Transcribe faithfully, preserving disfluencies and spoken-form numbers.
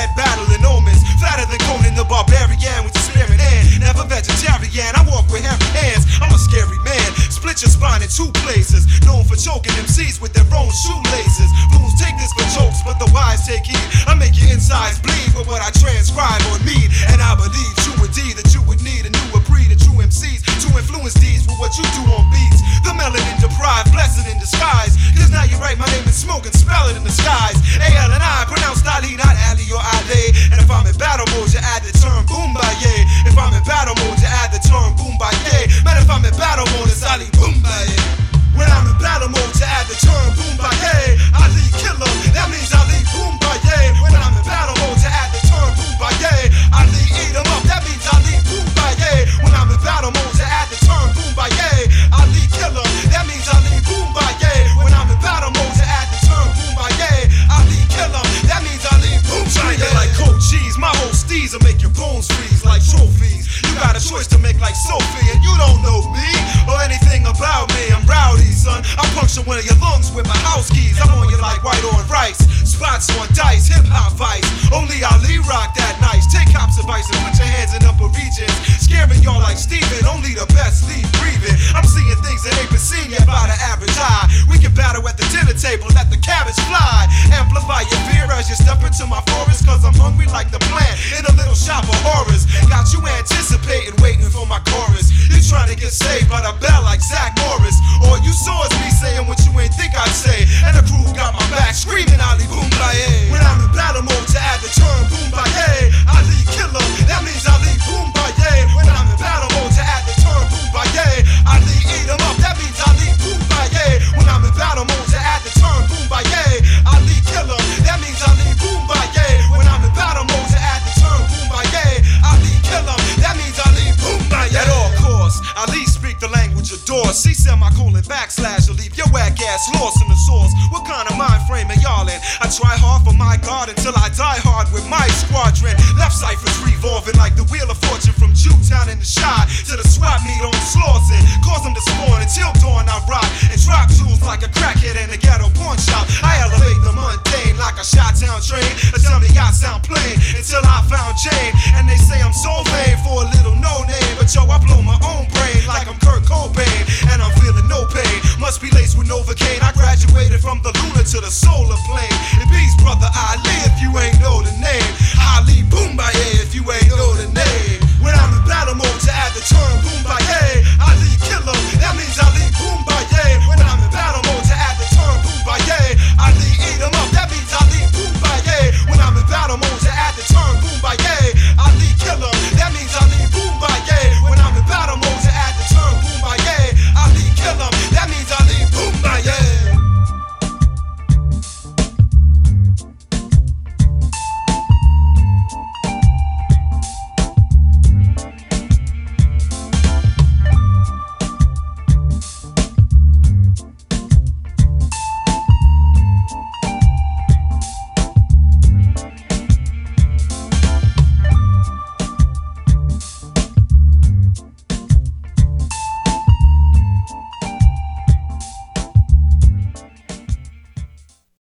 dread, battling omens. Fatter than Conan the Barbarian with the sparing hand. Never vegetarian, I walk with hairy hands. I'm a scary man, split your spine in two places. Known for choking M Cs with their own shoelaces. Fools take this for jokes, but the wise take heed. I make your insides bleed with what I transcribe on me. And I believe true indeed that you would need a newer breed of true M Cs to influence these with what you do on beats. The melanin deprived, blessed in disguise. Cause now you write my name in smoke and spell it in the skies. A L and I, pronounced Ali, not Ali or Ali. And if I'm in battle mode, you add the term Boombaye. If I'm in battle mode, you add the term Boombaye. Man, if I'm in battle mode, it's Ali Boombaye. When I'm in battle mode, you add the term Boombaye. Ali killer, that means Ali Boombaye. When I'm in battle mode, you add the term Boombaye. Ali eat 'em up, that means Ali Boombaye. When I'm in battle mode, you add the term Boombaye. Ali killer, that means Ali Boombaye. When I'm in battle mode, you add the term Boombaye. Ali killer, that means Ali Boombaye. Like cold cheese, my whole steez will make your bones freeze like trophies. You got a choice to make like Sophie, and you don't know me or anything about me. I'm rowdy, son. I puncture one of your lungs with my house keys. I'm on you like white on rice. Spots on dice, hip hop vice. Only Ali rock that nice. Take cops advice and put your hands in upper regions. Scaring y'all like Steven, only the best leave breathing. I'm seeing things that ain't been seen yet by the average eye. We can battle at the dinner table, let the cabbage fly. Amplify your fear as you step into my forest. Cause I'm hungry like the plant in a little shop of horrors. Got you anticipating, waiting for my chorus. You trying to get saved by the bell like Zach Morris. All you saw is me saying what you ain't think I'd say. And the crew got my back screaming Ali Boombaye. When I'm in battle mode, to add the term Boombaye. Ali killer, that means Ali Boombaye. When I'm in battle mode, to add the term Boombaye. Ali eat 'em up, that means Ali Boombaye. When I'm in battle mode, to add the term Boombaye. Ali killer, that means Ali Boombaye. When I'm in battle mode, to add the term Boombaye. Ali killer, that means Ali Boombaye. At all costs, Ali speak the language of doors. See semicolon backslash will leave your whack ass lost in the source. What kind of mind frame are y'all in? I try hard for my God until I die hard with my squadron. Left ciphers revolving like the wheel of fortune from Jewtown in the shot to the swap meet on Slauson. Cause them to spawn until dawn I rock and drop jewels like a crackhead in a ghetto pawn shop. I elevate the mundane like a shot-town train. Or tell me I sound plain until I found Jane. And they say I'm so vain for a little no name, but yo I blow my own brain like I'm Kurt Cobain. And I'm feeling no pain, must be laced with Novocaine. I graduated from the lunar to the solar plane. And peace brother Ali if you ain't know the name.